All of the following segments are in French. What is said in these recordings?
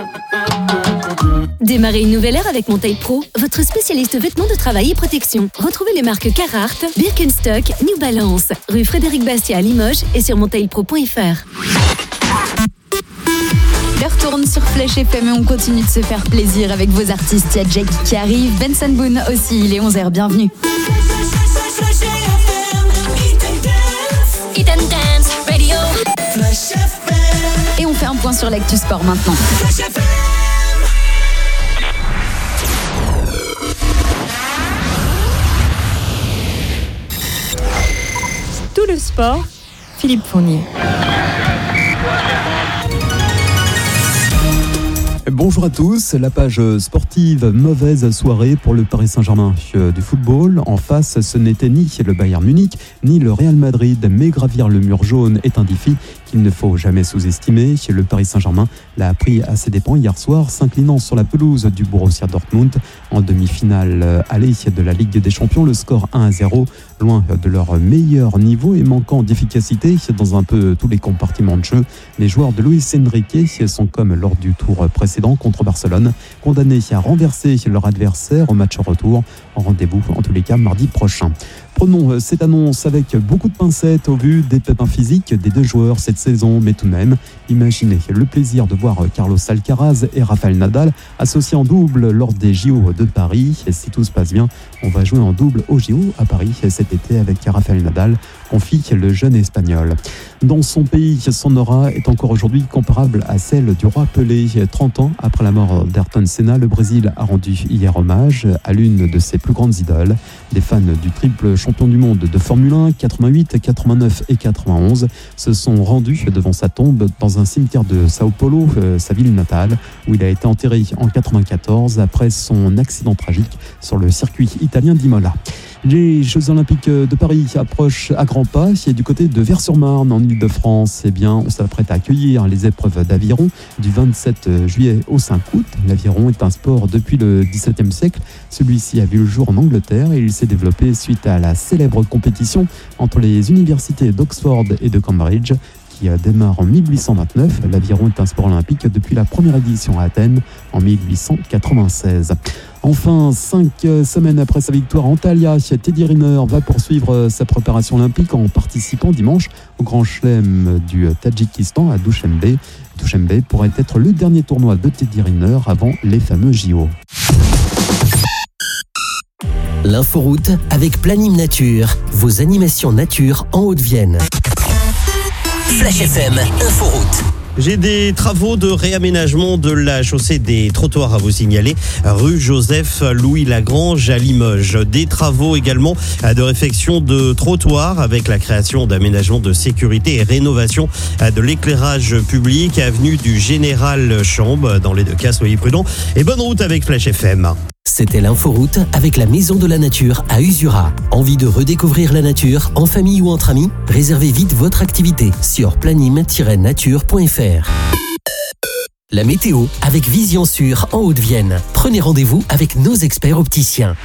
Démarrez une nouvelle ère avec Monteil Pro, votre spécialiste vêtements de travail et protection. Retrouvez les marques Carhartt, Birkenstock, New Balance, rue Frédéric Bastiat à Limoges et sur monteilpro.fr. L'heure tourne sur Flash FM et on continue de se faire plaisir avec vos artistes. Il y a Jake qui arrive, Benson Boone aussi, il est 11h, bienvenue. Et on fait un point sur l'actu sport maintenant. Tout le sport, Philippe Fournier. Bonjour à tous, la page sportive, mauvaise soirée pour le Paris Saint-Germain du football. En face, ce n'était ni le Bayern Munich, ni le Real Madrid, mais gravir le mur jaune est un défi qu'il ne faut jamais sous-estimer. Le Paris Saint-Germain l'a pris à ses dépens hier soir, s'inclinant sur la pelouse du Borussia Dortmund en demi-finale aller de la Ligue des Champions. Le score 1-0, loin de leur meilleur niveau et manquant d'efficacité dans un peu tous les compartiments de jeu. Les joueurs de Luis Enrique sont comme lors du tour précédent contre Barcelone, condamnés à renverser leur adversaire au match retour. Rendez-vous en tous les cas mardi prochain. Prenons cette annonce avec beaucoup de pincettes au vu des pépins physiques des deux joueurs cette saison, mais tout de même, imaginez le plaisir de voir Carlos Alcaraz et Rafael Nadal associés en double lors des JO de Paris. Et si tout se passe bien, on va jouer en double aux JO à Paris cet été avec Rafael Nadal, confie le jeune Espagnol. Dans son pays, son aura est encore aujourd'hui comparable à celle du roi Pelé. 30 ans après la mort d'Ayrton Senna, le Brésil a rendu hier hommage à l'une de ses plus grandes idoles. Des fans du triple champion du monde de Formule 1, 88, 89 et 91 se sont rendus devant sa tombe dans un cimetière de Sao Paulo, sa ville natale, où il a été enterré en 94 après son accident tragique sur le circuit italien d'Imola. Les Jeux Olympiques de Paris approchent à grands pas. Et du côté de Vers-sur-Marne, en Ile-de-France, eh bien, on s'apprête à accueillir les épreuves d'aviron du 27 juillet au 5 août. L'aviron est un sport depuis le XVIIe siècle. Celui-ci a vu le jour en Angleterre et il s'est développé suite à la célèbre compétition entre les universités d'Oxford et de Cambridge, qui démarre en 1829. L'aviron est un sport olympique depuis la première édition à Athènes en 1896. Enfin, 5 semaines après sa victoire en Antalya, Teddy Riner va poursuivre sa préparation olympique en participant dimanche au Grand Chelem du Tadjikistan à Douchembe. Douchembe pourrait être le dernier tournoi de Teddy Riner avant les fameux JO. L'inforoute avec Planim Nature, vos animations nature en Haute-Vienne. Flash FM, Inforoute. J'ai des travaux de réaménagement de la chaussée des trottoirs à vous signaler, rue Joseph-Louis Lagrange à Limoges. Des travaux également de réfection de trottoirs avec la création d'aménagements de sécurité et rénovation de l'éclairage public, avenue du Général Chambre. Dans les deux cas, soyez prudents et bonne route avec Flash FM. C'était l'inforoute avec la Maison de la Nature à Usura. Envie de redécouvrir la nature en famille ou entre amis? Réservez vite votre activité sur planim-nature.fr. La météo avec Vision Sûre en Haute-Vienne. Prenez rendez-vous avec nos experts opticiens.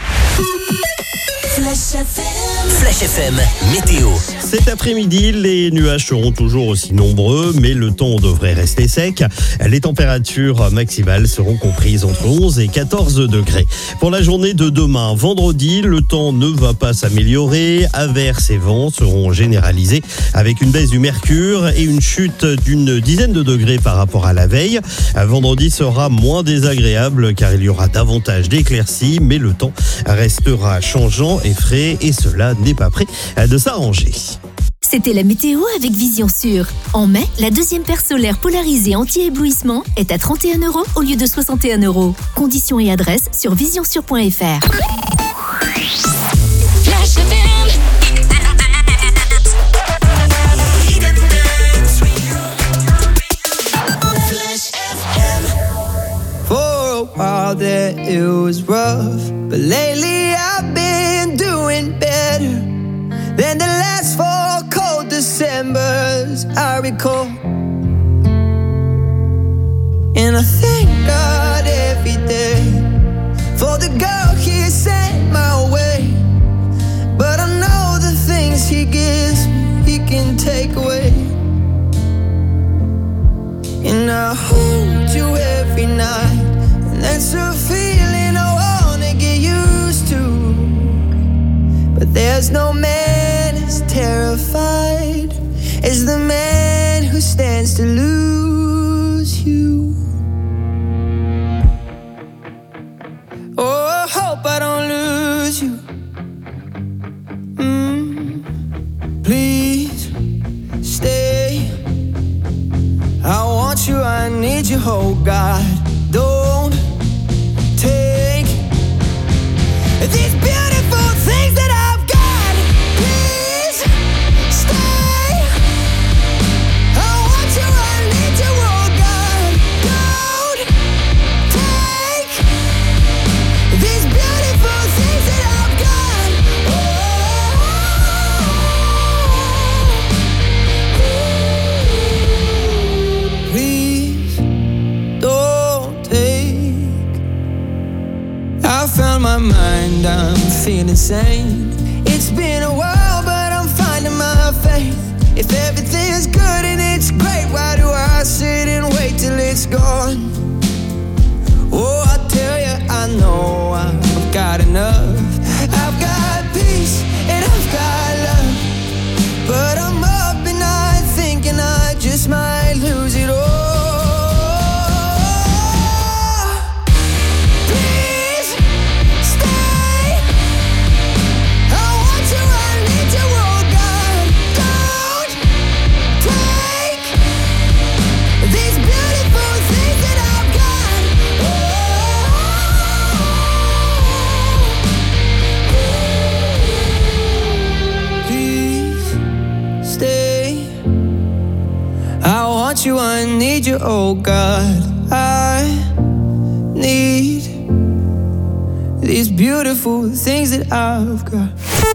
Flash FM, météo. Cet après-midi, les nuages seront toujours aussi nombreux, mais le temps devrait rester sec. Les températures maximales seront comprises entre 11 et 14 degrés. Pour la journée de demain, vendredi, le temps ne va pas s'améliorer. Averses et vents seront généralisés avec une baisse du mercure et une chute d'une dizaine de degrés par rapport à la veille. Vendredi sera moins désagréable car il y aura davantage d'éclaircies, mais le temps restera changeant et frais et cela n'est pas prêt de s'arranger. C'était la météo avec Vision Sûre. En mai, la deuxième paire solaire polarisée anti-éblouissement est à 31 € au lieu de 61 €. Conditions et adresses sur visionsure.fr. For a while there it was rough, but lately I've been doing better than the last 4 cold Decembers I recall. And I thank God every day for the girl He sent my way. But I know the things He gives me, He can take away. And I hold you every night. to lose you. Oh, I hope I don't lose you. Please stay. I want you, I need you, oh God. Don't take these beautiful things that I've got. Please stay. I want you, I need you, oh God. Don't take these beautiful things that I've got. Please don't take. I found my mind, I'm feeling sane. It's been a while, but I'm finding my faith. If everything is good and it's great, why do I sit and wait till it's gone? Oh, I tell you, I know I've got enough. I've got peace and I've got love, but I'm up and I thinking I just might lose it all. Please stay. I want you, I need you, oh God. Don't take these beautiful things that I've got. Please stay. I want you, I need you, oh God. I need these beautiful things that I've got.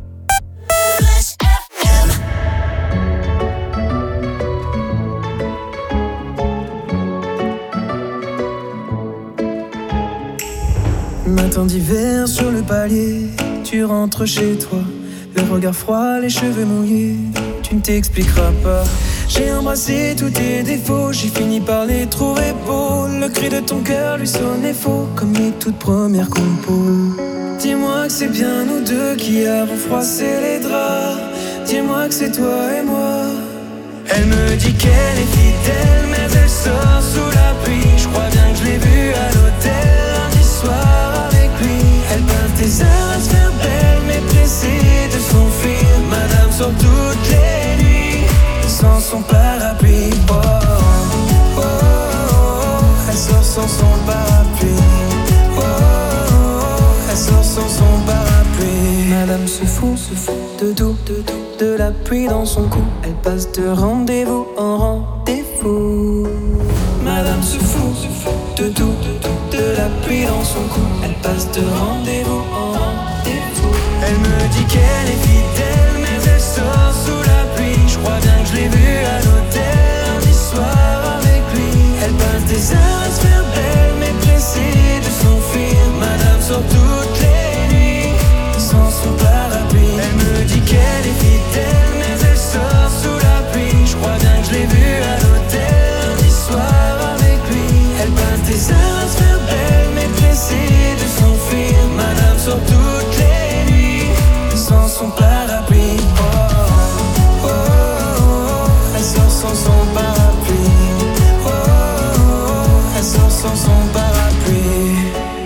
Matin d'hiver sur le palier, tu rentres chez toi, le regard froid, les cheveux mouillés, tu ne t'expliqueras pas. J'ai embrassé tous tes défauts, j'ai fini par les trouver beaux. Le cri de ton cœur lui sonnait faux, comme les toutes premières compos. Dis-moi que c'est bien nous deux qui avons froissé les draps. Dis-moi que c'est toi et moi. Elle me dit qu'elle est fidèle, mais elle sort sous la pluie. Je crois bien que je l'ai vue à l'hôtel lundi soir avec lui. Elle passe des heures à se faire belle, mais pressée de s'enfuir. Madame sort toutes les nuits sans son parapluie. Oh, oh, oh, oh. Elle sort sans son parapluie. Oh, oh, oh. Elle sort sans son parapluie. Madame se fout de tout, de la pluie dans son cou. Elle passe de rendez-vous en rendez-vous. Madame se fout de tout, de la pluie dans son cou. Elle passe de rendez-vous en rendez-vous. Elle me dit qu'elle est fidèle, mais elle sort sous la pluie. Je crois bien que je l'ai vue à l'hôtel lundi soir avec lui. Elle passe des heures à se faire belle, mais pressée de s'enfuir. Madame sort toutes les nuits sans son parapluie. Elle me dit qu'elle est fidèle, mais elle sort sous la pluie. Je crois bien que je l'ai vue à l'hôtel lundi soir avec lui. Elle passe des heures à se faire belle, mais pressée de s'enfuir. Madame sort toutes les nuits sans son parapluie. Oh, oh, oh, oh. Elle sort sans son parapluie. Oh, oh, oh. Elle sort sans son parapluie.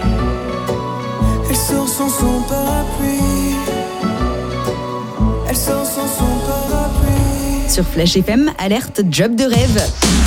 Elle sort sans son parapluie. Elle sort sans son parapluie. Sur Flash FM, alerte job de rêve.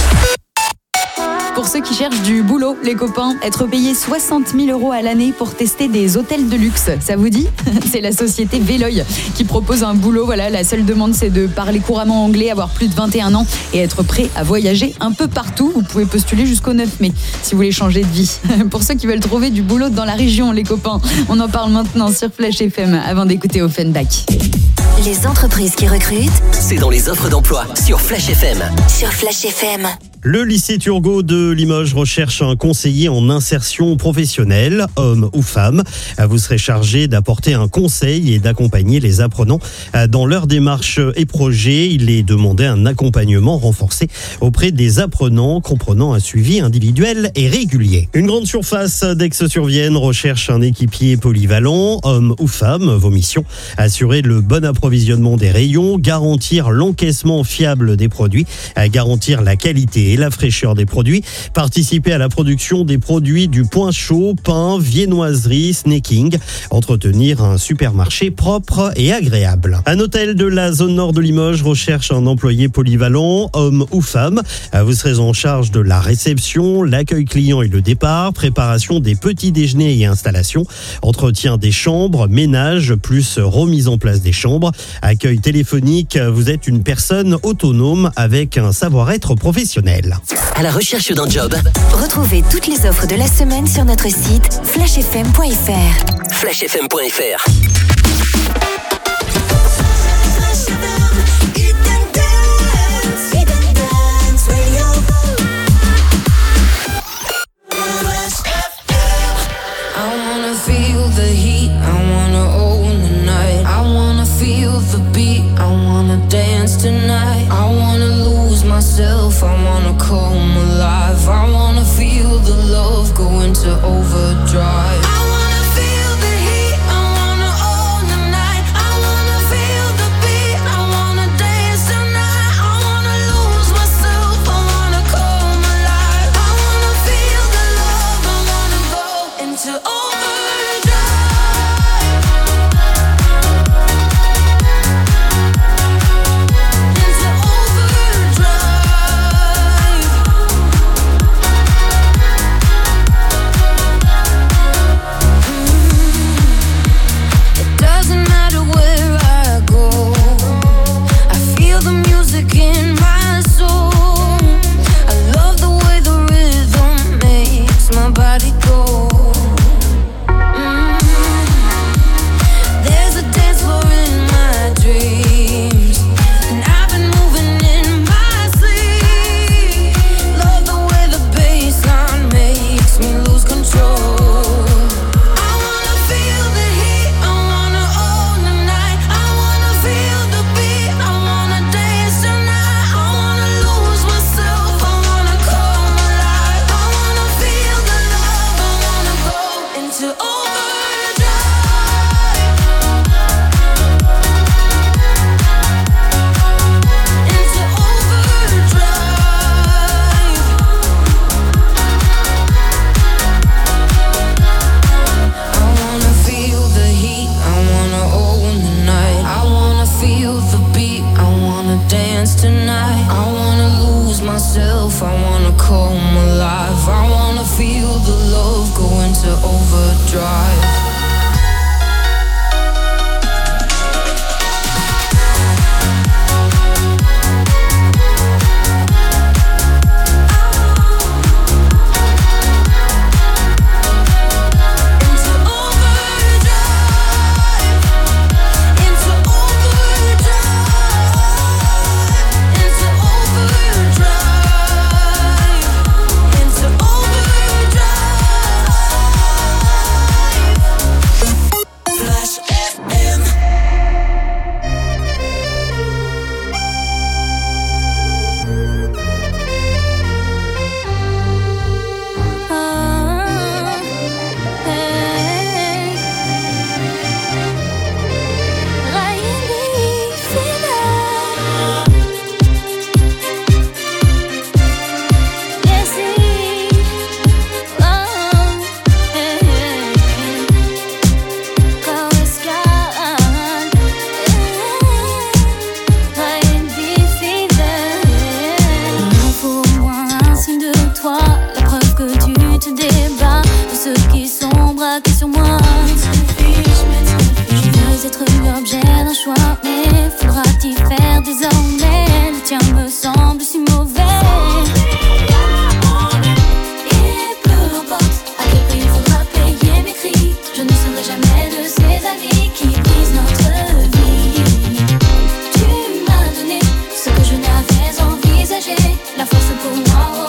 Pour ceux qui cherchent du boulot, les copains, être payé 60 000 € à l'année pour tester des hôtels de luxe, ça vous dit? C'est la société Veloy qui propose un boulot. Voilà, la seule demande, c'est de parler couramment anglais, avoir plus de 21 ans et être prêt à voyager un peu partout. Vous pouvez postuler jusqu'au 9 mai si vous voulez changer de vie. Pour ceux qui veulent trouver du boulot dans la région, les copains, on en parle maintenant sur Flash FM avant d'écouter Offenbach. Les entreprises qui recrutent, C'est dans les offres d'emploi sur Flash FM. sur Flash FM. Le lycée Turgot de Limoges recherche un conseiller en insertion professionnelle, homme ou femme. Vous serez chargé d'apporter un conseil et d'accompagner les apprenants dans leurs démarches et projets. Il est demandé un accompagnement renforcé auprès des apprenants, comprenant un suivi individuel et régulier. Une grande surface d'Aix-sur-Vienne recherche un équipier polyvalent, homme ou femme. Vos missions, assurer le bon approvisionnement des rayons, garantir l'encaissement fiable des produits, garantir la qualité et la fraîcheur des produits, participer à la production des produits du point chaud, pain, viennoiserie, snacking, entretenir un supermarché propre et agréable. Un hôtel de la zone nord de Limoges recherche un employé polyvalent, homme ou femme. Vous serez en charge de la réception, l'accueil client et le départ, préparation des petits déjeuners et installations, entretien des chambres, ménage plus remise en place des chambres, accueil téléphonique. Vous êtes une personne autonome avec un savoir-être professionnel. À la recherche d'un job. Retrouvez toutes les offres de la semaine sur notre site flashfm.fr. flashfm.fr. Myself, I wanna come alive. I wanna feel the love go into overdrive. I wanna feel the heat. I wanna own the night. I wanna feel the beat. I wanna dance tonight. I wanna lose myself. I wanna come alive. I wanna feel the love. I wanna go into overdrive. Myself, I wanna come alive. I wanna feel the love go into overdrive. La force pour moi.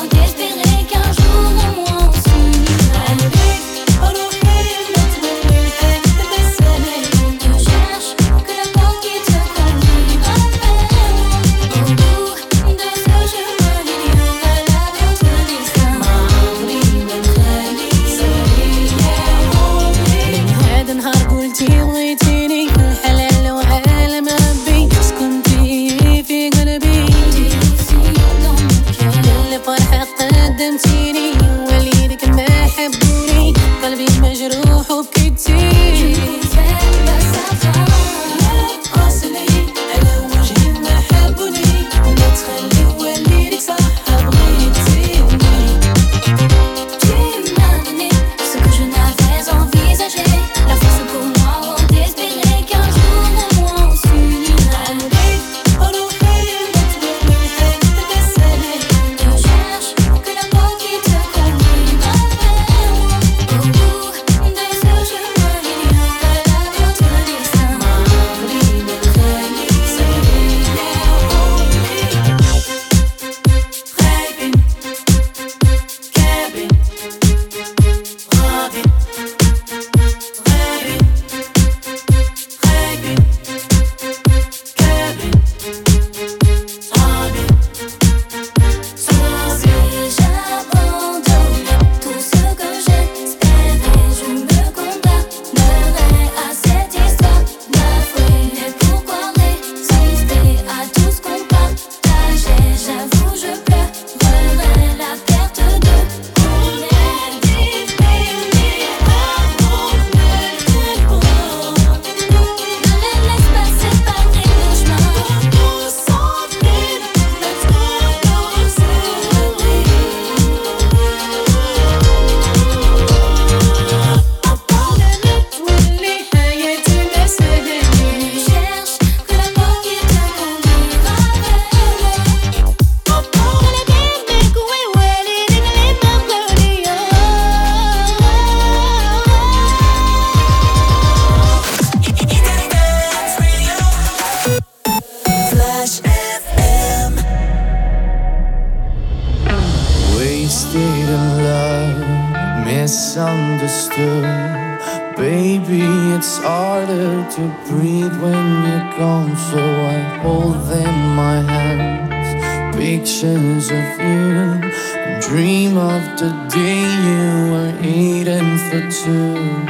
misunderstood. Baby, it's harder to breathe when you're gone, so I hold in my hands pictures of you and dream of the day you were eating for two.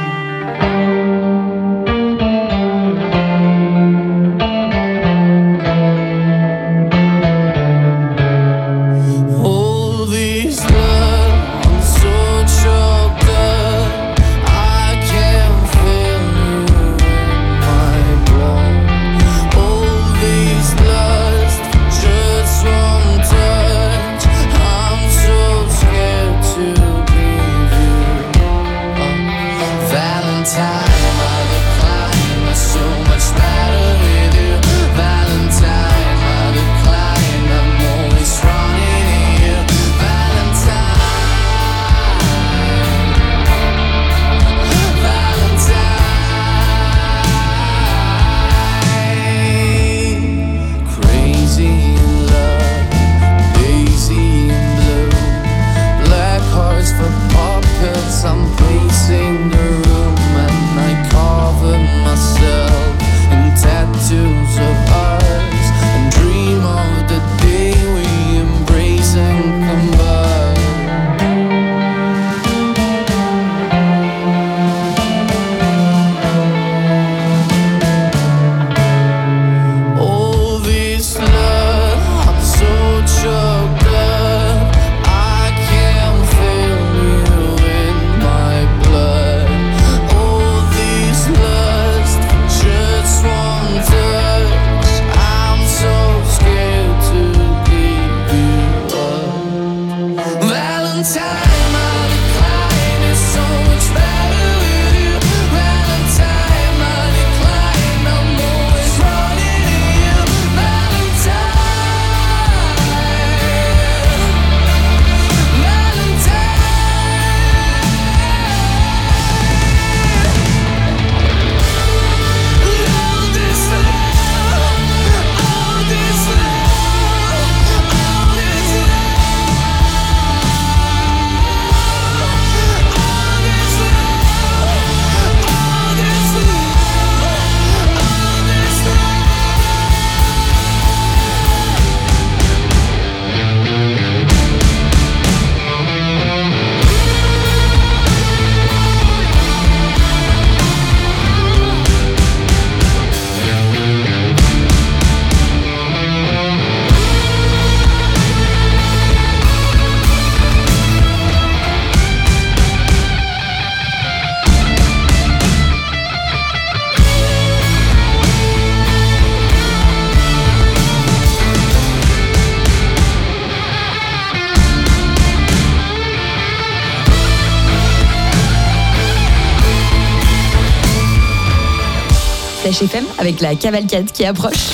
Flash FM avec la cavalcade qui approche.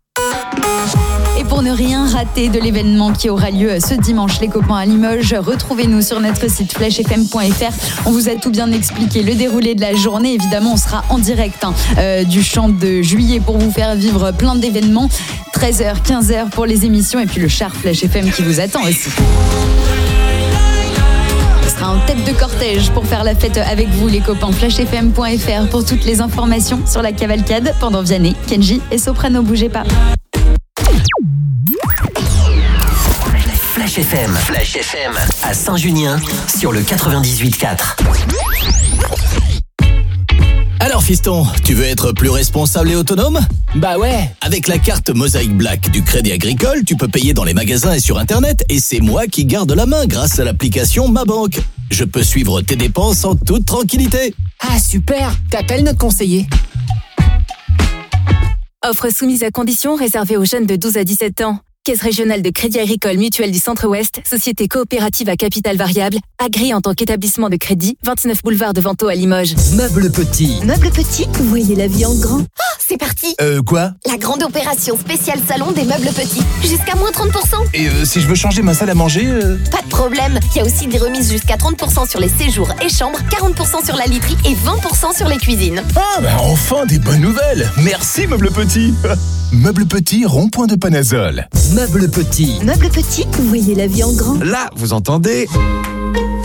Et pour ne rien rater de l'événement qui aura lieu ce dimanche, les copains à Limoges, retrouvez-nous sur notre site flashfm.fr. On vous a tout bien expliqué, le déroulé de la journée. Évidemment, on sera en direct du champ de juillet pour vous faire vivre plein d'événements. 13h, 15h pour les émissions et puis le char Flash FM qui vous attend aussi. En tête de cortège pour faire la fête avec vous les copains. flashfm.fr pour toutes les informations sur la cavalcade pendant Vianney, Kenji et Soprano. Bougez pas. Flash FM à Saint-Junien sur le 98.4. Alors fiston, tu veux être plus responsable et autonome ? Bah ouais. Avec la carte Mosaïque Black du Crédit Agricole, tu peux payer dans les magasins et sur Internet. Et c'est moi qui garde la main grâce à l'application Ma Banque. Je peux suivre tes dépenses en toute tranquillité. Ah super, t'appelles notre conseiller. Offre soumise à condition réservée aux jeunes de 12 à 17 ans. Caisse régionale de Crédit Agricole Mutuelle du Centre-Ouest, société coopérative à capital variable, agréée en tant qu'établissement de crédit, 29 boulevard de Vento à Limoges. Meubles Petit. Meubles Petit, voyez la vie en grand. Oh, c'est parti. Quoi ? La grande opération spéciale salon des Meubles Petits. Jusqu'à moins 30%. Et si je veux changer ma salle à manger Pas de problème. Il y a aussi des remises jusqu'à 30% sur les séjours et chambres, 40% sur la literie et 20% sur les cuisines. Ah, bah enfin des bonnes nouvelles. Merci Meubles Petit. Meubles Petit, rond-point de Panazol. Meubles Petit. Meubles Petit, voyez la vie en grand. Là, vous entendez ? Et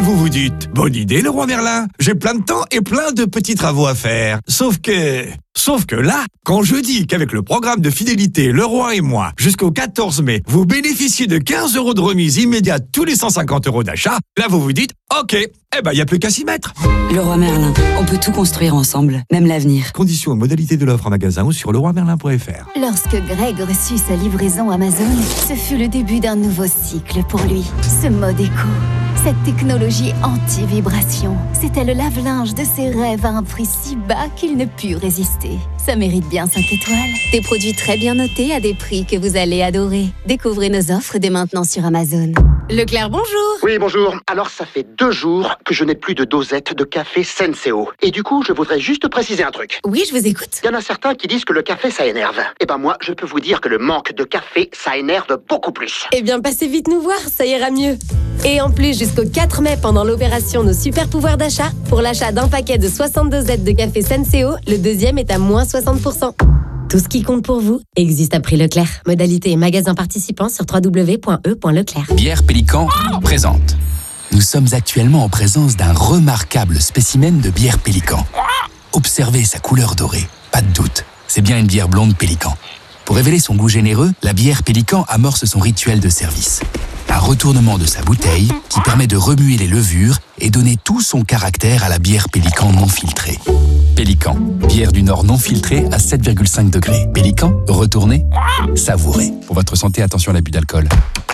vous vous dites, bonne idée Leroy Merlin, j'ai plein de temps et plein de petits travaux à faire. Sauf que là, quand je dis qu'avec le programme de fidélité Leroy et moi, jusqu'au 14 mai, vous bénéficiez de 15 € de remise immédiate tous les 150 € d'achat, là vous vous dites, ok, il n'y a plus qu'à s'y mettre. Leroy Merlin, on peut tout construire ensemble, même l'avenir. Conditions et modalités de l'offre en magasin ou sur leroymerlin.fr. Lorsque Greg reçut sa livraison Amazon, ce fut le début d'un nouveau cycle pour lui. Ce mode éco, cette technologie anti-vibration, c'était le lave-linge de ses rêves à un prix si bas qu'il ne put résister. Ça mérite bien 5 étoiles. Des produits très bien notés à des prix que vous allez adorer. Découvrez nos offres dès maintenant sur Amazon. Leclerc, bonjour. Oui, bonjour. Alors, ça fait 2 jours que je n'ai plus de dosette de café Senseo. Et du coup, je voudrais juste préciser un truc. Oui, je vous écoute. Il y en a certains qui disent que le café, ça énerve. Eh ben moi, je peux vous dire que le manque de café, ça énerve beaucoup plus. Eh bien, passez vite nous voir, ça ira mieux. Et en plus, jusqu'au 4 mai, pendant l'opération Nos Super Pouvoirs d'achat, pour l'achat d'un paquet de 62 dosettes de café Senseo, le deuxième est à moins 60%. Tout ce qui compte pour vous existe à prix Leclerc. Modalité et magasin participants sur www.e.leclerc. Bière Pélican présente. Nous sommes actuellement en présence d'un remarquable spécimen de bière Pélican. Observez sa couleur dorée. Pas de doute, c'est bien une bière blonde Pélican. Pour révéler son goût généreux, la bière Pélican amorce son rituel de service. Un retournement de sa bouteille qui permet de remuer les levures et donner tout son caractère à la bière Pélican non filtrée. Pélican, bière du Nord non filtrée à 7,5 degrés. Pélican, retournez, savourez. Pour votre santé, attention à l'abus d'alcool.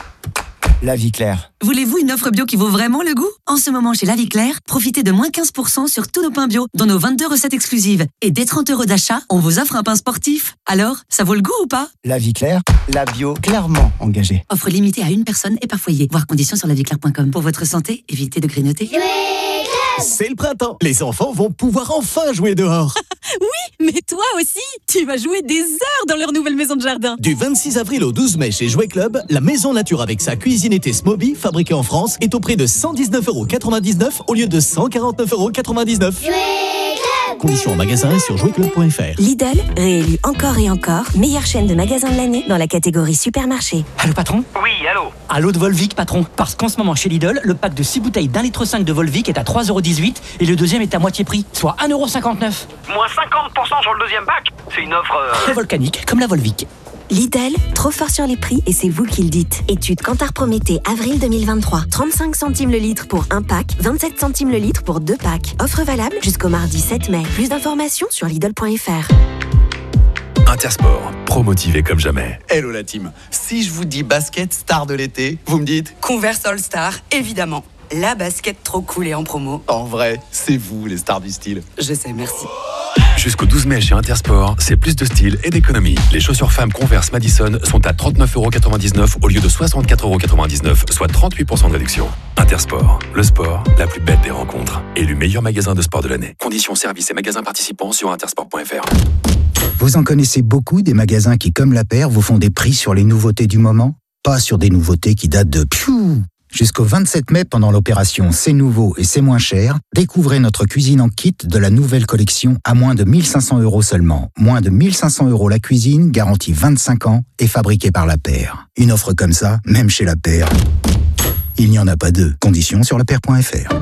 La Vie Claire. Voulez-vous une offre bio qui vaut vraiment le goût ? En ce moment, chez La Vie Claire, profitez de moins 15% sur tous nos pains bio, dans nos 22 recettes exclusives. Et dès 30 € d'achat, on vous offre un pain sportif. Alors, ça vaut le goût ou pas ? La Vie Claire, la bio clairement engagée. Offre limitée à une personne et par foyer. Voir conditions sur laviclaire.com. Pour votre santé, évitez de grignoter. C'est le printemps. Les enfants vont pouvoir enfin jouer dehors. Oui, mais toi aussi, tu vas jouer des heures dans leur nouvelle maison de jardin. Du 26 avril au 12 mai chez Jouet Club, la maison nature avec sa cuisine été Smoby, fabriquée en France, est au prix de 119,99 € au lieu de 149,99 €. Conditions en magasin et sur jouetclub.fr. Lidl, réélu encore et encore, meilleure chaîne de magasins de l'année dans la catégorie supermarché. Allô patron ? Oui, allô. Allô de Volvic patron. Parce qu'en ce moment chez Lidl, le pack de 6 bouteilles d'1,5 litre de Volvic est à 3,18 € et le deuxième est à moitié prix, soit 1,59 €. Moins 50% sur le deuxième pack. C'est une offre... volcanique, comme la Volvic. Lidl, trop fort sur les prix et c'est vous qui le dites. Étude Kantar Prométhée, avril 2023. 35 centimes le litre pour un pack, 27 centimes le litre pour 2 packs. Offre valable jusqu'au mardi 7 mai. Plus d'informations sur Lidl.fr. Intersport, pro-motivé comme jamais. Hello la team, si je vous dis basket star de l'été, vous me dites Converse All Star, évidemment. La basket trop cool et en promo. En vrai, c'est vous les stars du style. Je sais, merci. Jusqu'au 12 mai chez Intersport, c'est plus de style et d'économie. Les chaussures femmes Converse Madison sont à 39,99 € au lieu de 64,99 €, soit 38% de réduction. Intersport, le sport, la plus belle des rencontres. Élu meilleur magasin de sport de l'année. Conditions, services et magasins participants sur intersport.fr. Vous en connaissez beaucoup des magasins qui, comme La Paire, vous font des prix sur les nouveautés du moment ? Pas sur des nouveautés qui datent de Jusqu'au 27 mai, pendant l'opération C'est nouveau et c'est moins cher, découvrez notre cuisine en kit de la nouvelle collection à moins de 1 500 € seulement. Moins de 1 500 € la cuisine, garantie 25 ans et fabriquée par La Paire. Une offre comme ça, même chez La Paire, il n'y en a pas deux. Conditions sur lapaire.fr.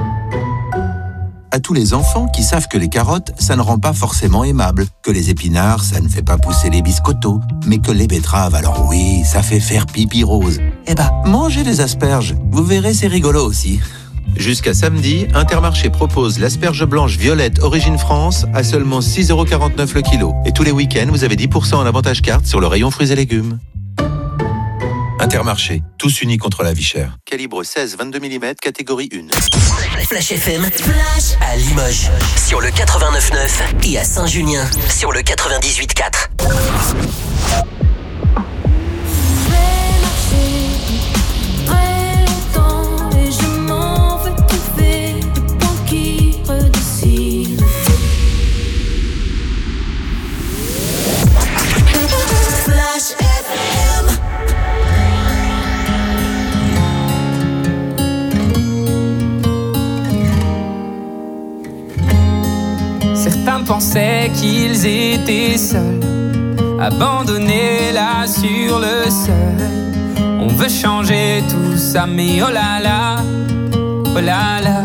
À tous les enfants qui savent que les carottes, ça ne rend pas forcément aimable, que les épinards, ça ne fait pas pousser les biscottos, mais que les betteraves, alors oui, ça fait faire pipi rose. Eh ben, mangez les asperges, vous verrez, c'est rigolo aussi. Jusqu'à samedi, Intermarché propose l'asperge blanche violette Origine France à seulement 6,49 € le kilo. Et tous les week-ends, vous avez 10% en avantage carte sur le rayon fruits et légumes. Intermarché, tous unis contre la vie chère. Calibre 16-22 mm, catégorie 1. Flash FM, Flash à Limoges, sur le 89.9 et à Saint-Junien, sur le 98.4. Certains pensaient qu'ils étaient seuls, abandonnés là sur le seuil. On veut changer tout ça, mais oh là là, oh là là.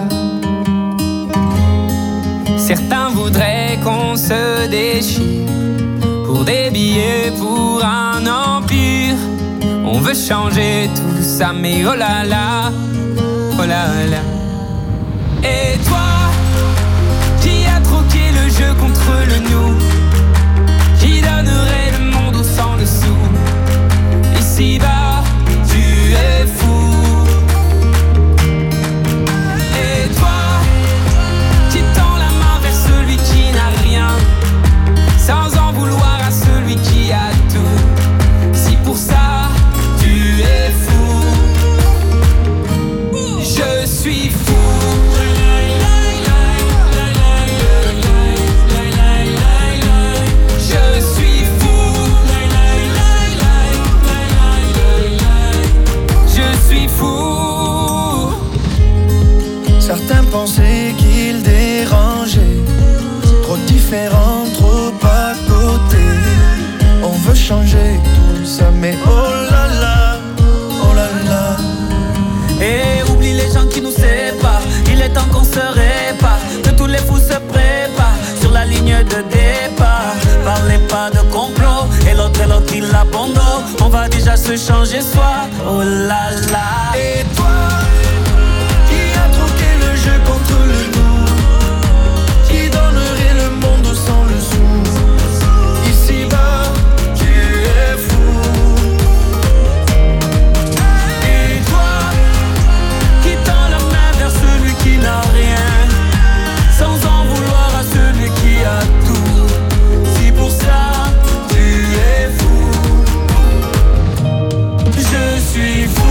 Certains voudraient qu'on se déchire pour des billets, pour un empire. On veut changer tout ça, mais oh là là, oh là là. Et toi, qui a troqué le jeu contre le nous, qui donnerait le monde au sang dessous. Ici-bas, tu es fou. Et toi, qui tend la main vers celui qui n'a rien, sans en vouloir à celui qui a tout. Si pour ça, tu es fou, je suis fou. Certains pensaient qu'il dérangeait, trop différent, trop à côté. On veut changer tout ça, mais oh là là, oh là là. Et oublie les gens qui nous séparent, il est temps qu'on se répare, que tous les fous se préparent sur la ligne de départ. Parlez pas de complot, et l'autre il abandonne. On va déjà se changer soi, oh là là. Et toi, contre le nous, qui donnerait le monde sans le sou. Ici-bas, tu es fou. Et toi, qui tend la main vers celui qui n'a rien, sans en vouloir à celui qui a tout. Si pour ça, tu es fou, je suis fou.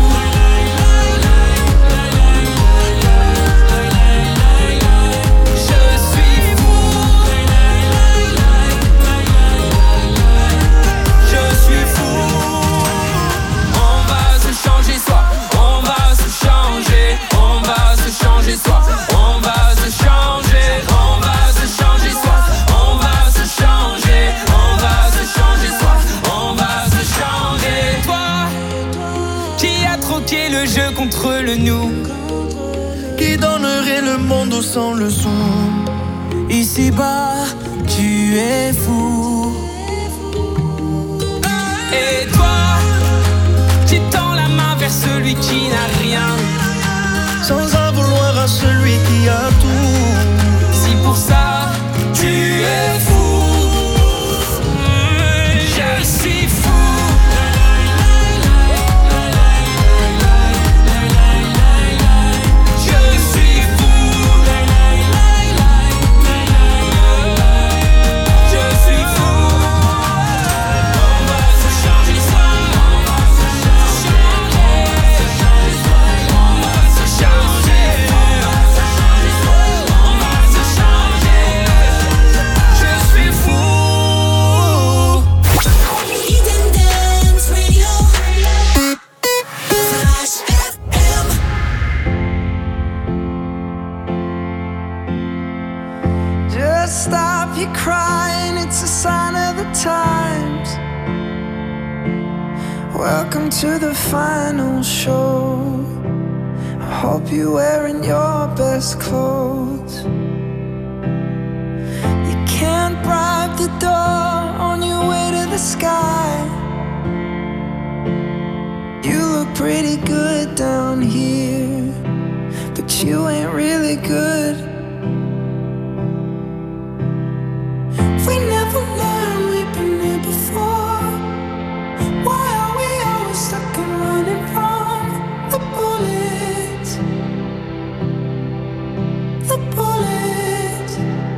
Le jeu contre le nous, qui donnerait le monde sans le son. Ici-bas, tu es fou. Et toi, qui tends la main vers celui qui n'a rien, sans en vouloir à celui qui a tout. Si pour ça, tu es fou, je suis fou. Stop your crying, it's a sign of the times. Welcome to the final show. I hope you're wearing your best clothes. You can't bribe the door on your way to the sky. You look pretty good down here, but you ain't really good. We never learned, we've been here before. Why are we always stuck and running from the bullets? The bullets.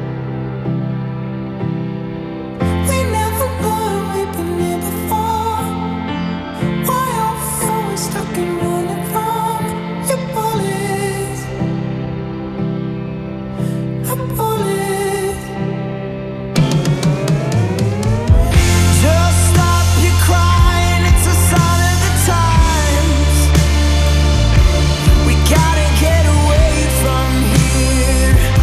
We never learned, we've been here before. Why are we always stuck and running from your bullets? The bullets. Gotta get away from here.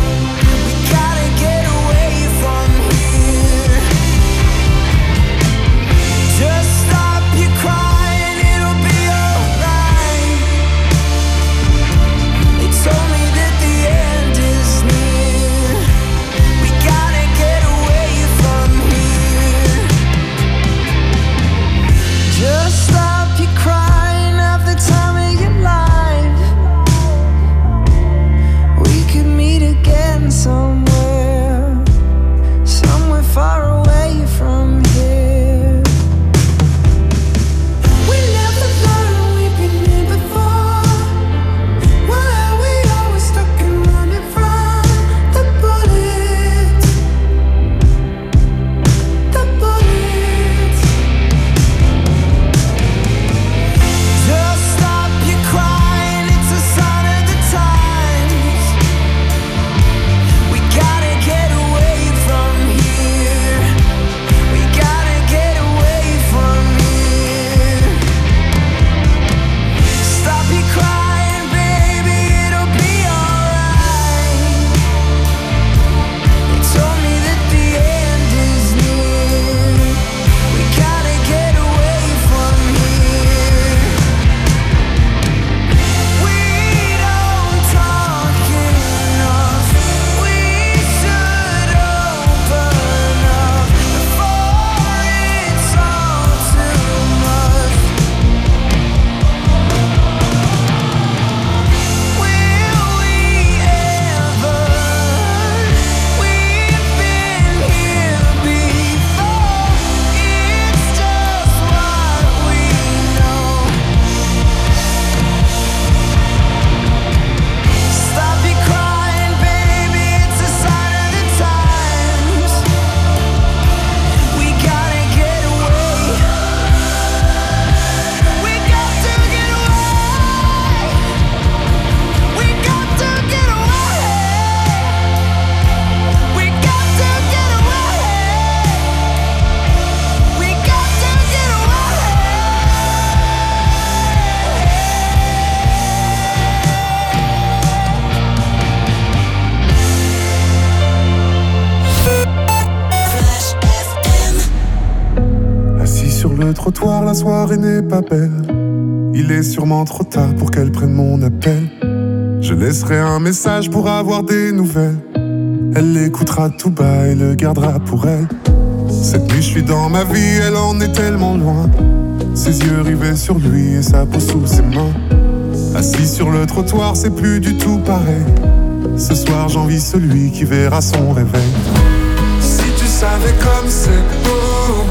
trottoir, la soirée n'est pas belle. Il est sûrement trop tard pour qu'elle prenne mon appel. Je laisserai un message pour avoir des nouvelles. Elle l'écoutera tout bas et le gardera pour elle. Cette nuit je suis dans ma vie, elle en est tellement loin. Ses yeux rivés sur lui et sa peau sous ses mains. Assis sur le trottoir, c'est plus du tout pareil. Ce soir j'envie celui qui verra son réveil. Si tu savais comme c'est beau,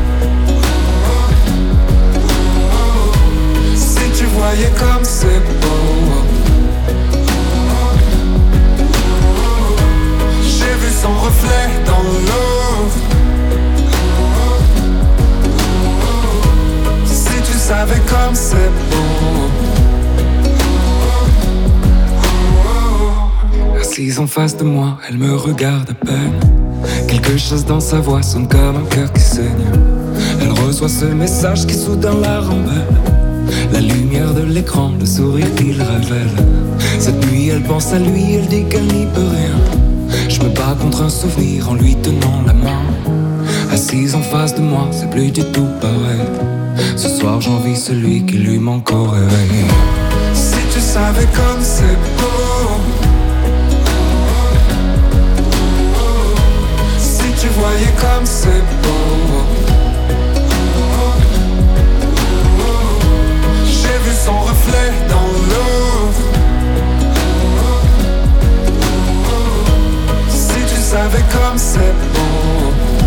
si tu voyais comme c'est beau. J'ai vu son reflet dans l'eau. Si tu savais comme c'est beau. Assise en face de moi, elle me regarde à peine. Quelque chose dans sa voix sonne comme un cœur qui saigne. Elle reçoit ce message qui soudain la rembelle. La lumière de l'écran, le sourire qu'il révèle. Cette nuit elle pense à lui, elle dit qu'elle n'y peut rien. Je me bats contre un souvenir en lui tenant la main. Assise en face de moi, c'est plus du tout pareil. Ce soir j'envie celui qui lui manque au réveil. Si tu savais comme c'est beau. Si tu voyais comme c'est beau. J'ai vu son reflet dans l'eau. Si tu savais comme c'est beau.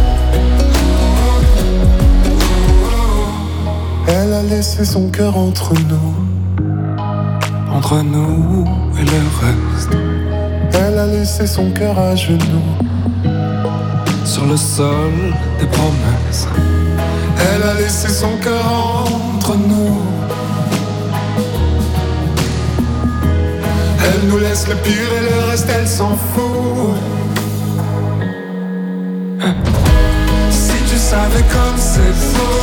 Elle a laissé son cœur entre nous. Entre nous et le reste. Elle a laissé son cœur à genoux. Sur le sol des promesses. Elle a laissé son cœur entre nous. Elle nous laisse le pire et le reste elle s'en fout. Si tu savais comme c'est beau.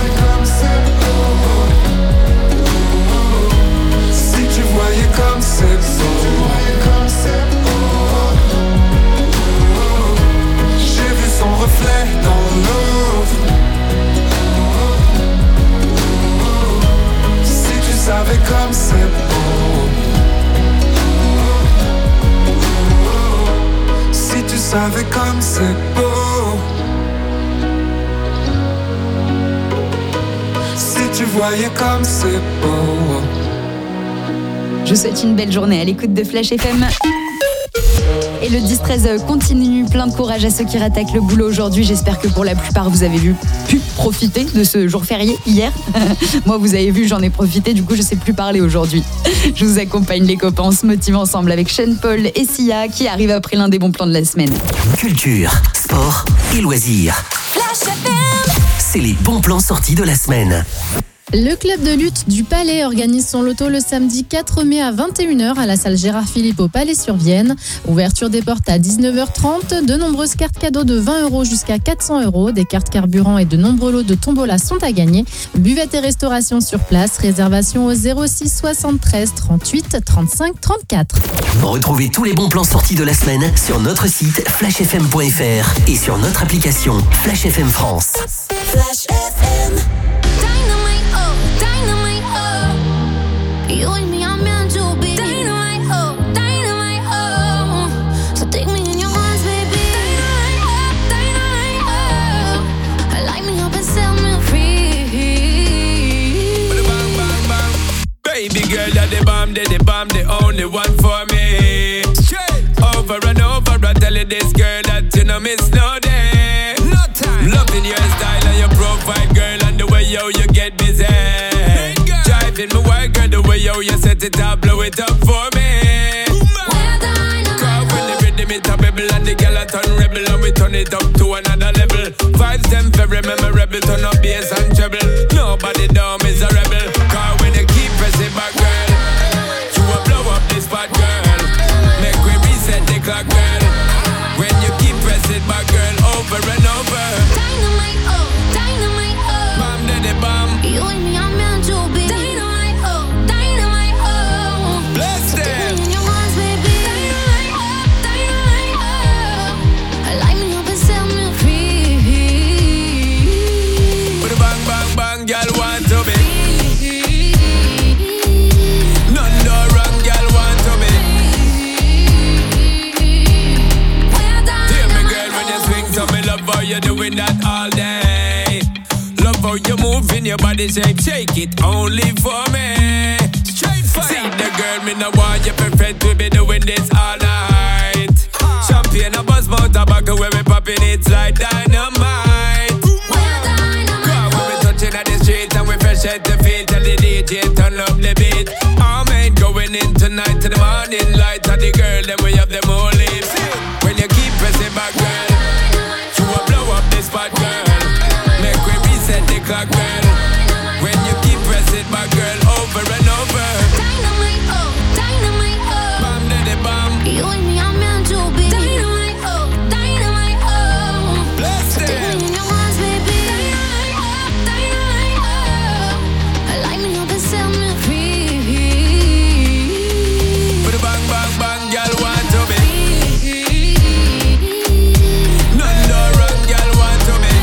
Si tu voyais comme c'est beau. J'ai vu son reflet dans l'eau. Si tu savais comme c'est beau. Si tu savais comme c'est beau. Si tu voyais comme c'est beau. Je vous souhaite une belle journée à l'écoute de Flash FM. Et le 10-13 continue, plein de courage à ceux qui rattaquent le boulot aujourd'hui. J'espère que pour la plupart, vous avez pu profiter de ce jour férié hier. Moi, vous avez vu, j'en ai profité, du coup, je sais plus parler aujourd'hui. Je vous accompagne les copains, on se motive ensemble avec Sean Paul et Sia qui arrivent après l'un des bons plans de la semaine. Culture, sport et loisirs. Flash FM. C'est les bons plans sortis de la semaine. Le club de lutte du Palais organise son loto le samedi 4 mai à 21h à la salle Gérard Philippe au Palais-sur-Vienne. Ouverture des portes à 19h30. De nombreuses cartes cadeaux de 20 € jusqu'à 400 €. Des cartes carburant et de nombreux lots de tombola sont à gagner. Buvette et restauration sur place. Réservation au 06 73 38 35 34. Retrouvez tous les bons plans sortis de la semaine sur notre site flashfm.fr et sur notre application Flash FM France. Flash FM. You and me are meant to be. Dynamite, oh, so take me in your arms, baby. Dynamite, oh, light me up and set me free. Bang, bang, bang. Baby girl, you're the bomb, the only one for me. Straight over and over, I tell you this girl that you know miss no day. No time. Loving your style and your profile, girl, and the way you get busy. Driving my work, girl, the way you set it up, blow it up for me. Cause when the rhythm it a rebel and the girl a turn rebel and we turn it up to another level. Vibes them very memorable, turn up bass and treble. Nobody dumb is a rebel. Cause when you keep pressing back, girl, you will blow up this spot, girl. Make we reset the clock, girl. When you keep pressing back, girl, over and over. Dynamite, oh, bomb daddy bomb. you and me are meant to be. Dynamite, oh, bless so them. take me in your arms, baby. Dynamite, light me up and set me free. Put a bang, bang, bang. doing that all day. Love how you move in your body shape, shake it only for me. Straight fire. See the girl, me no want you perfect, we be doing this all night. Champagne, a buzz, mouth, tobacco, when we popping it's like dynamite. Cause when we touching at the street and we fresh at the feet, tell the DJ turn up the beat. I'm ain't going in tonight to the morning light, and the girl, then we have them all lips. When you keep pressing back, girl, you will blow up this spot, girl. Make we reset the clock, girl. When you keep pressing back, girl, over and over. Dynamite, oh, dynamite, oh. Bam, daddy, bam. You and me are meant to be. Dynamite, oh, dynamite, oh. Bless so take me in your arms, baby. Dynamite, oh. Light me up and set me free. With a bang, bang, bang, girl, want to be. None no wrong, girl, want to be.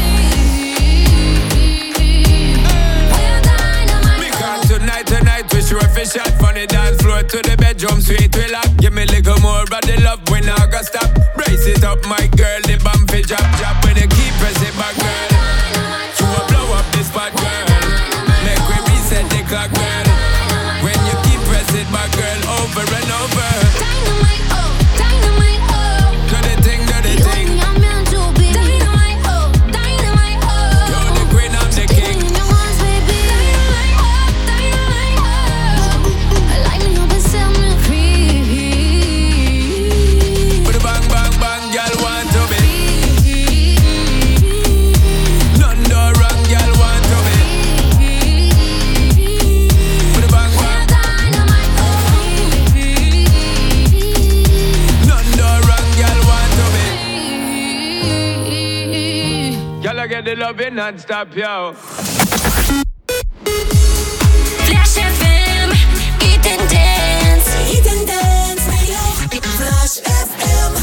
Because tonight, we sure fish out from the dance floor to the bedroom, sweet relax. Give me a little more of the love when I go stop. Brace it up, my girl, the bum fi drop. When you keep pressing back, girl, you will blow up this spot, girl. Make we reset the clock, girl. When you keep pressing back, girl, over and over. Dynamite, oh, dynamite, oh. Do the thing, do the thing. You and me are meant to be. Dynamite, oh, dynamite, oh. You're the queen, I'm the king. In your arms, baby. Dynamite, oh, dynamite, oh. Light me up and set me free. With a bang, bang, bang, girl, want to be. None no wrong, girl, want to be. With a bang, bang. None no wrong, girl, want to be. Girl, I get the loving non-stop, yo. Flash FM, Eat and Dance. Eat and Dance, Flash FM.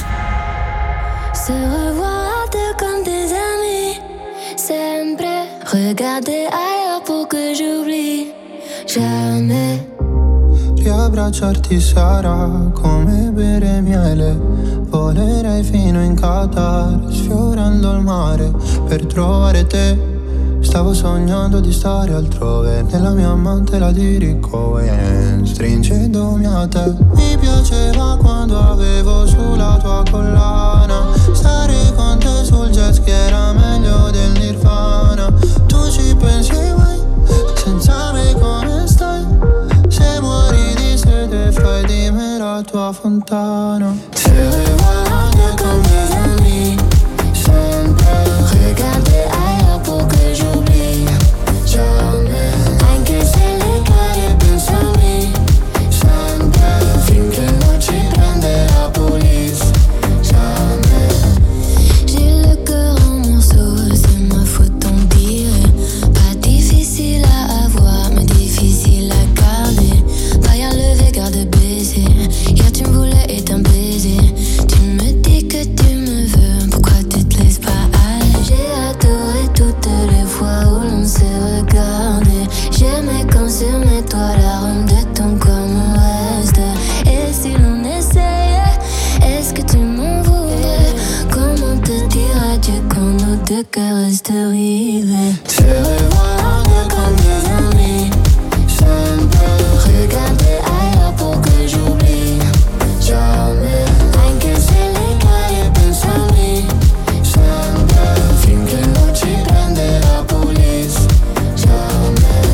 Se revoir deux comme des amis. Sempre regarder ailleurs pour que j'oublie. Jamais. Riabbracciarti sarà come bere miele. Volerei fino in Qatar, sfiorando il mare per trovare te. Stavo sognando di stare altrove, nella mia mantela di Ricohen, stringendomi a te. Mi piaceva quando avevo sulla tua collana, stare con te sul jet ski era meglio del Nirvana. Tu ci pensi mai, senza me come stai? Se muori di sete fai di me la tua fontana. Se revois comme des amis, sempre regarder ailleurs pour que j'oublie. Jamais, anche se le cade pensami, sempre finché non ci prende la police. Jamais. J'ai le cœur en morceaux, c'est ma faute on dirait. Pas difficile à avoir, mais difficile à garder. Derrière le regard de baiser, hier tu me voulais être un baiser. Tu me dis que tu me veux, pourquoi tu te laisses pas aller? J'ai adoré toutes les fois où l'on s'est regardé. J'aimais quand sur mes toits l'arôme de ton corps me reste. Et si l'on essayait, est-ce que tu m'en voudrais? Comment te dire adieu quand nos deux cœurs restent rivés? Se revoir comme des amis, sempre regarder ailleurs pour que j'oublie. Jamais, anche se le cade pensami, sempre finché non ci prende la police. Jamais,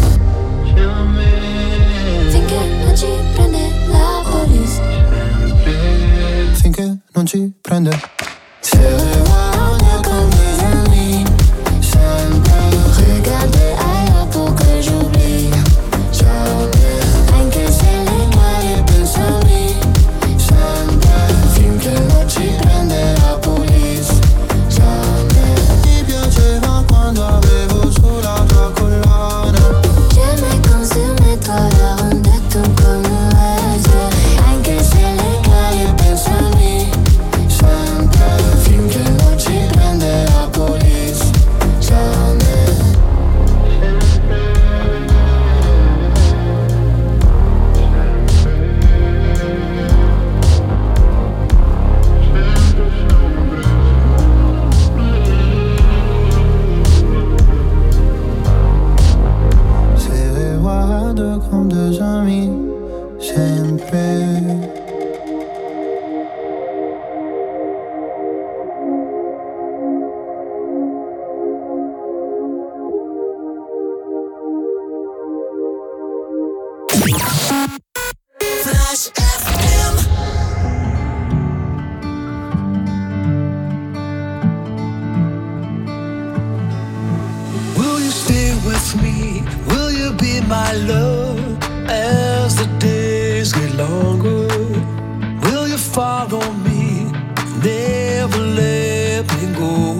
finché non ci prende la police. Finché non ci prende. Se revoir comme des amis, sempre regarder ailleurs pour que j'oublie. Jamais, anche se le cade pensami, sempre finché non ci prende la police. Jamais. Mi piaceva quando avevo sulla tua collana. J'aimais quand sur mes toits l'arôme de ton corps me reste. Anche se le cade pensami, sempre finché non ci never let me go.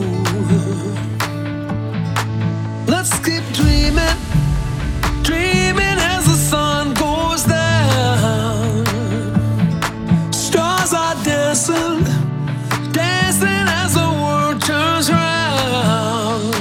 Let's keep dreaming, dreaming as the sun goes down. Stars are dancing, dancing as the world turns round.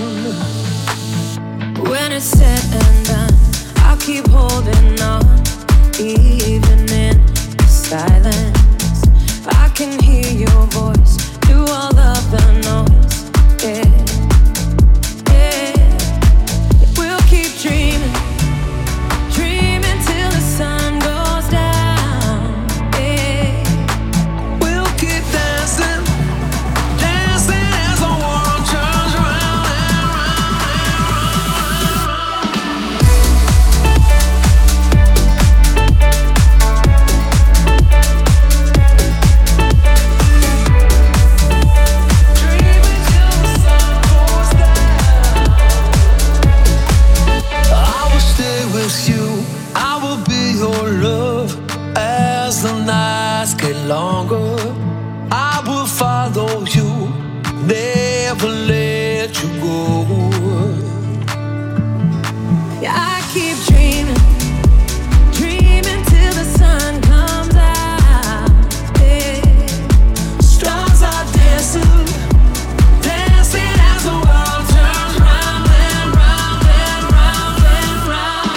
When it's said and done, I'll keep holding on, even in silence. I can hear your voice through all of the noise. Yeah, yeah. We'll keep dreaming, dreaming till the sun goes down. Yeah, we'll keep dancing, dancing as the world turns round and round longer. I will follow you, never let you go. yeah, I keep dreaming, dreaming till the sun comes out. Yeah. Stars are dancing, dancing as the world turns round and round and round and round.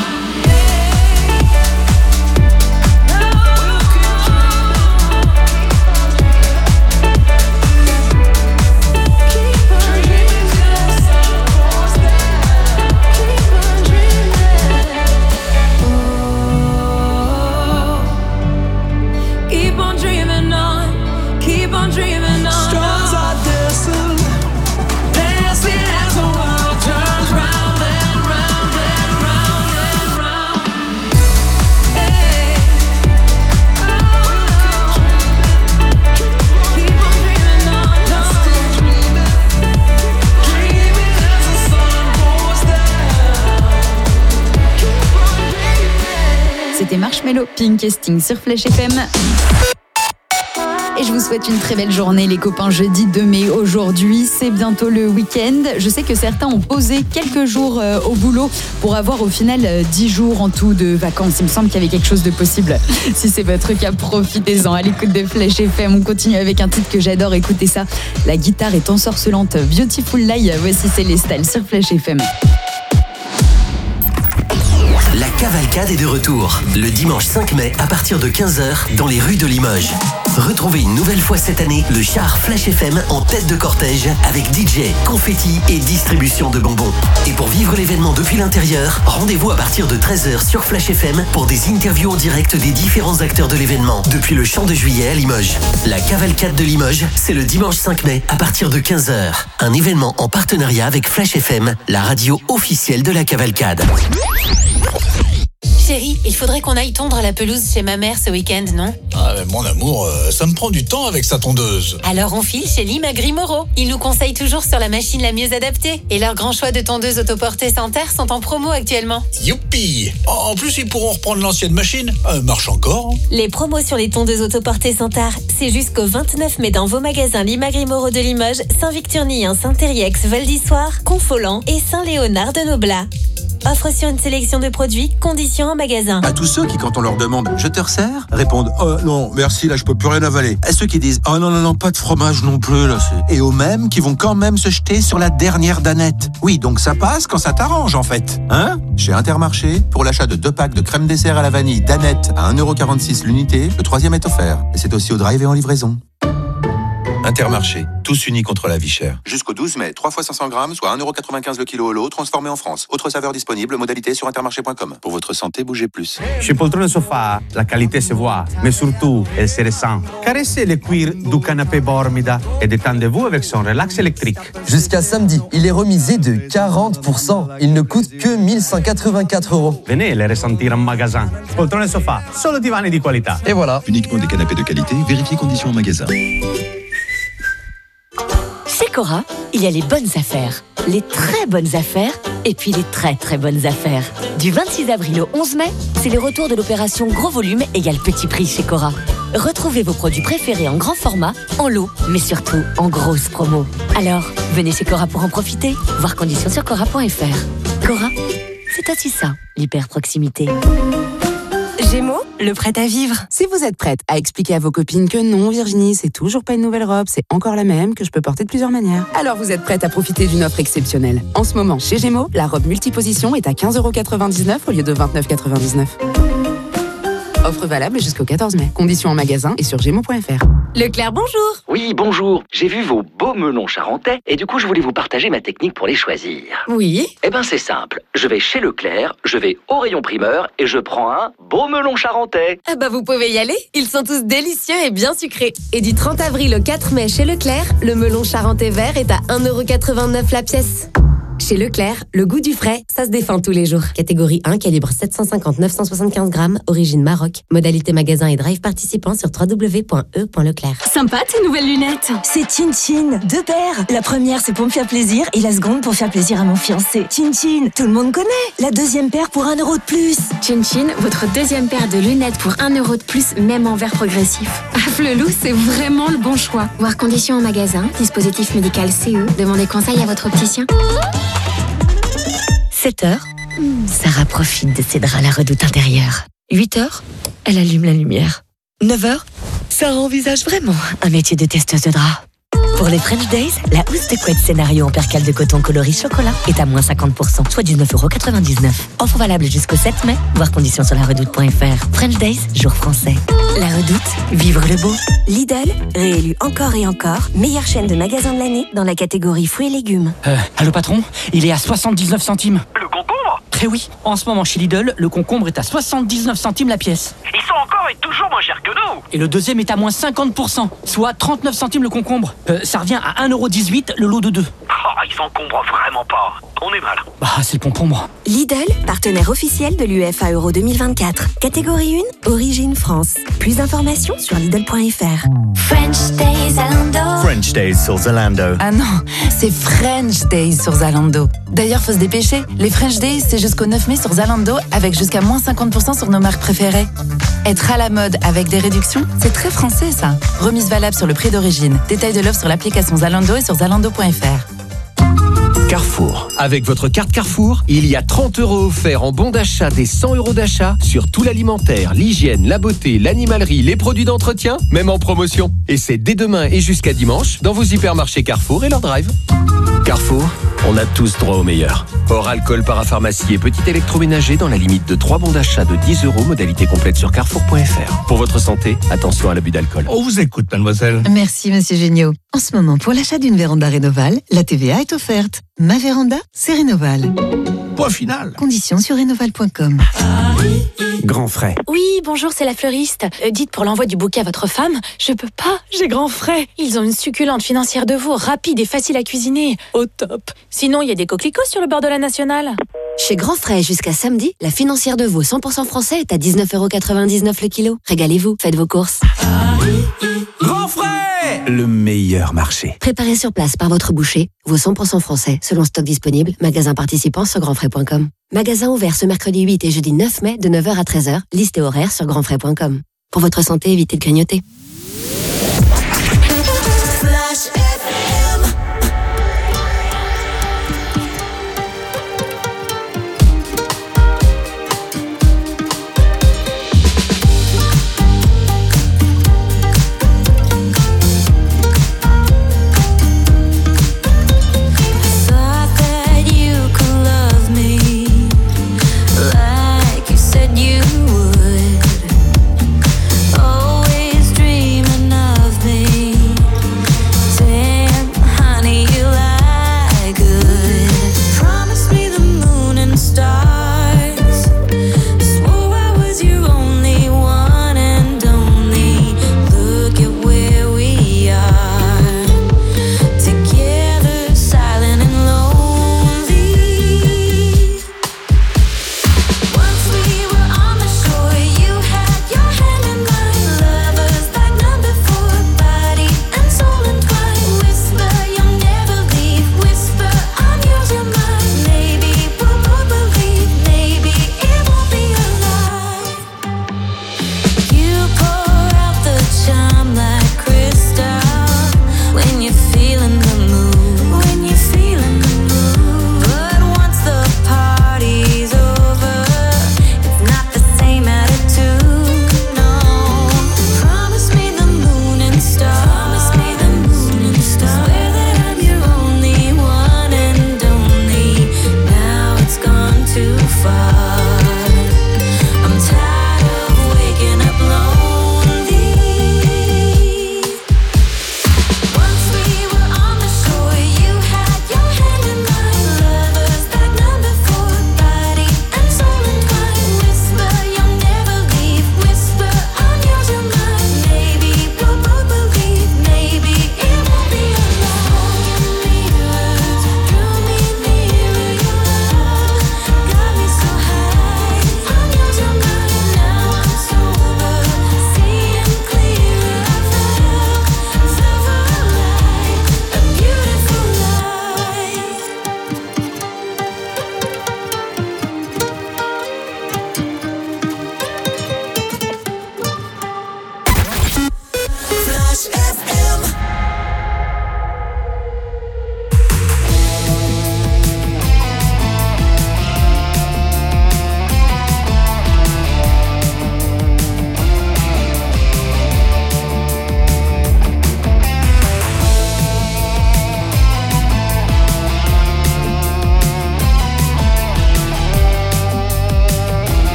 C'était Marshmello, Pink et Sting sur Flash FM. Et je vous souhaite une très belle journée les copains. Jeudi 2 mai aujourd'hui, c'est bientôt le week-end. Je sais que certains ont posé quelques jours au boulot pour avoir au final 10 jours en tout de vacances. Il me semble qu'il y avait quelque chose de possible. Si c'est votre cas, profitez-en. À l'écoute de Flash FM, on continue avec un titre que j'adore. Écoutez ça, la guitare est ensorcelante. Beautiful Lie, voici Célestal sur Flash FM. La cavalcade est de retour, le dimanche 5 mai à partir de 15h dans les rues de Limoges. Retrouvez une nouvelle fois cette année le char Flash FM en tête de cortège avec DJ, confetti et distribution de bonbons. Et pour vivre l'événement depuis l'intérieur, rendez-vous à partir de 13h sur Flash FM pour des interviews en direct des différents acteurs de l'événement depuis le Champ de Juillet à Limoges. La cavalcade de Limoges, c'est le dimanche 5 mai à partir de 15h. Un événement en partenariat avec Flash FM, la radio officielle de la cavalcade. Chérie, il faudrait qu'on aille tondre la pelouse chez ma mère ce week-end, non? Ah, mais mon amour, ça me prend du temps avec sa tondeuse. Alors on file chez Limagri Moreau. Ils nous conseillent toujours sur la machine la mieux adaptée. Et leur grand choix de tondeuses autoportées sans terre sont en promo actuellement. Youpi! En plus, ils pourront reprendre l'ancienne machine. Elle marche encore. Les promos sur les tondeuses autoportées sans terre, c'est jusqu'au 29 mai dans vos magasins Limagri Moreau de Limoges, Saint-Victurnien, Saint-Thériex, Val d'Issoire, Confolens et Saint-Léonard de Noblat. Offre sur une sélection de produits, conditions en magasin. À tous ceux qui, quand on leur demande « Je te resserre ?» répondent « Oh non, merci, là je peux plus rien avaler ». À ceux qui disent « Oh non, non, non, pas de fromage non plus, là c'est... » Et aux mêmes qui vont quand même se jeter sur la dernière danette. Oui, donc ça passe quand ça t'arrange en fait. Hein ? Chez Intermarché, pour l'achat de 2 packs de crème dessert à la vanille danette à 1,46€ l'unité, le 3e est offert. Et c'est aussi au drive et en livraison. Intermarché, tous unis contre la vie chère. Jusqu'au 12 mai, 3 fois 500 grammes, soit 1,95€ le kilo au lot, transformé en France. Autre saveur disponible, modalité sur intermarché.com. Pour votre santé, bougez plus. Chez Poltrone Sofa, la qualité se voit, mais surtout, elle se ressent. Caressez le cuir du canapé Bormida et détendez-vous avec son relax électrique. Jusqu'à samedi, il est remisé de 40%. Il ne coûte que 1184€. Venez les ressentir en magasin. Poltrone Sofa, solo divani di qualità. Et voilà. Uniquement des canapés de qualité, vérifiez conditions en magasin. Chez Cora, il y a les bonnes affaires, les très bonnes affaires et puis les très très bonnes affaires. Du 26 avril au 11 mai, c'est le retour de l'opération Gros Volume égale Petit Prix chez Cora. Retrouvez vos produits préférés en grand format, en lot, mais surtout en grosse promo. Alors, venez chez Cora pour en profiter. Voir conditions sur Cora.fr. Cora, c'est aussi ça, l'hyper-proximité. Gémeaux, le prêt à vivre. Si vous êtes prête à expliquer à vos copines que non, Virginie, c'est toujours pas une nouvelle robe, c'est encore la même, que je peux porter de plusieurs manières, alors vous êtes prête à profiter d'une offre exceptionnelle. En ce moment, chez Gémeaux, la robe multiposition est à 15,99€ au lieu de 29,99€. Offre valable jusqu'au 14 mai. Conditions en magasin et sur gémeaux.fr. Leclerc, bonjour. Oui, bonjour. J'ai vu vos beaux melons charentais et du coup, je voulais vous partager ma technique pour les choisir. Oui. Eh ben, c'est simple. Je vais chez Leclerc, je vais au rayon primeur et je prends un beau melon charentais. Ah bah, vous pouvez y aller. Ils sont tous délicieux et bien sucrés. Et du 30 avril au 4 mai chez Leclerc, le melon charentais vert est à 1,89€ la pièce. Chez Leclerc, le goût du frais, ça se défend tous les jours. Catégorie 1, calibre 750-975 grammes, origine Maroc. Modalité magasin et drive participant sur www.e.leclerc. Sympa tes nouvelles lunettes. C'est Chin Chin, 2 paires. La première c'est pour me faire plaisir et la seconde pour faire plaisir à mon fiancé. Chin Chin, tout le monde connaît. La deuxième paire pour 1€ de plus. Chin Chin, votre deuxième paire de lunettes pour 1€ de plus, même en verre progressif. Flelou, c'est vraiment le bon choix. Voir conditions en magasin, dispositif médical CE. Demandez conseil à votre opticien. 7h, Sarah profite de ses draps à la redoute intérieure. 8h, elle allume la lumière. 9h, Sarah envisage vraiment un métier de testeuse de draps. Pour les French Days, la housse de couette scénario en percale de coton coloris chocolat est à moins 50%, soit 19,99€. Offre valable jusqu'au 7 mai, voir conditions sur laredoute.fr. French Days, jour français. La Redoute, vivre le beau. Lidl, réélu encore et encore, meilleure chaîne de magasins de l'année dans la catégorie fruits et légumes. Allô patron, il est à 79 centimes. Le concombre ? Eh oui, en ce moment chez Lidl, le concombre est à 79 centimes la pièce. Ils sont encore et toujours moins chers que nous. Et le deuxième est à moins 50%, soit 39 centimes le concombre. Ça revient à 1,18€ le lot de 2. Oh, ils s'encombrent vraiment pas. On est mal. Bah, c'est le concombre. Lidl, partenaire officiel de l'UEFA Euro 2024. Catégorie 1, origine France. Plus d'informations sur Lidl.fr. French Days Zalando. French Days sur Zalando. Ah non, c'est French Days sur Zalando. D'ailleurs, faut se dépêcher. Les French Days, c'est jusqu'au 9 mai sur Zalando, avec jusqu'à moins 50% sur nos marques préférées. Être à la mode avec des réductions, c'est très français ça. Remise valable sur le prix d'origine. Détail de l'offre sur l'application Zalando et sur zalando.fr. Carrefour. Avec votre carte Carrefour, il y a 30€ offerts en bon d'achat des 100€ d'achat sur tout l'alimentaire, l'hygiène, la beauté, l'animalerie, les produits d'entretien, même en promotion. Et c'est dès demain et jusqu'à dimanche dans vos hypermarchés Carrefour et leur drive. Carrefour, on a tous droit au meilleur. Hors alcool, parapharmacie et petit électroménager dans la limite de 3 bons d'achat de 10€, modalité complète sur carrefour.fr. Pour votre santé, attention à l'abus d'alcool. On vous écoute, mademoiselle. Merci, monsieur Géniaud. En ce moment, pour l'achat d'une véranda Rénoval, la TVA est offerte. Ma véranda, c'est Rénoval. Point final. Conditions sur rénoval.com. Grand frais. Oui, bonjour, c'est la fleuriste. Dites pour l'envoi du bouquet à votre femme, je peux pas, j'ai grand frais. Ils ont une succulente financière de veau, rapide et facile à cuisiner. Au top. Sinon, il y a des coquelicots sur le bord de la Nationale. Chez Grand Frais, jusqu'à samedi, la financière de veau 100% français est à 19,99€ le kilo. Régalez-vous, faites vos courses. Grand frais, le meilleur marché. Préparé sur place par votre boucher, veau 100% français, selon stock disponible, magasin participant sur grandfrais.com. Magasin ouvert ce mercredi 8 et jeudi 9 mai de 9h à 13h, liste et horaire sur grandfrais.com. Pour votre santé, évitez de grignoter. Like you said you would. Always dream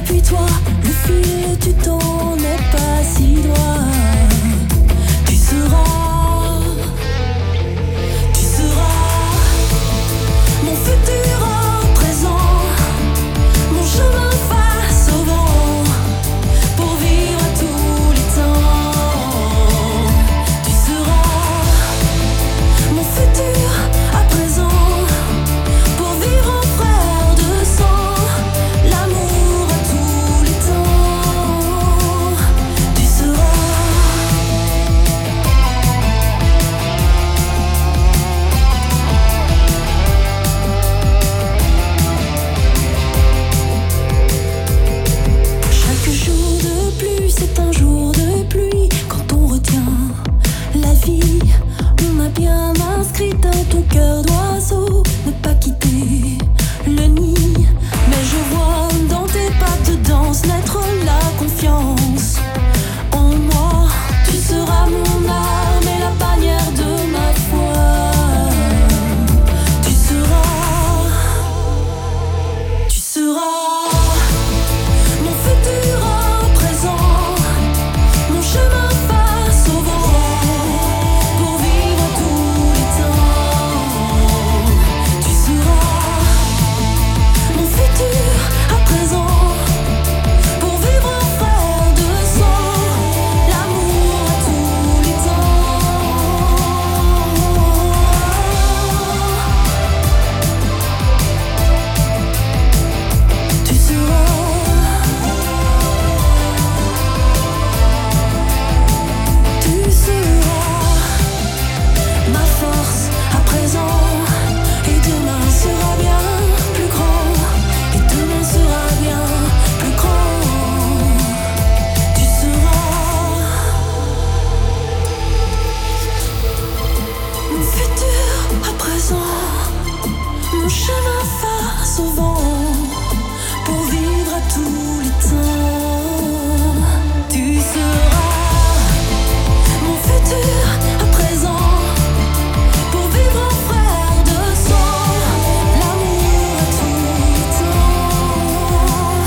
Appuie-toi, le fil du temps n'est pas si droit.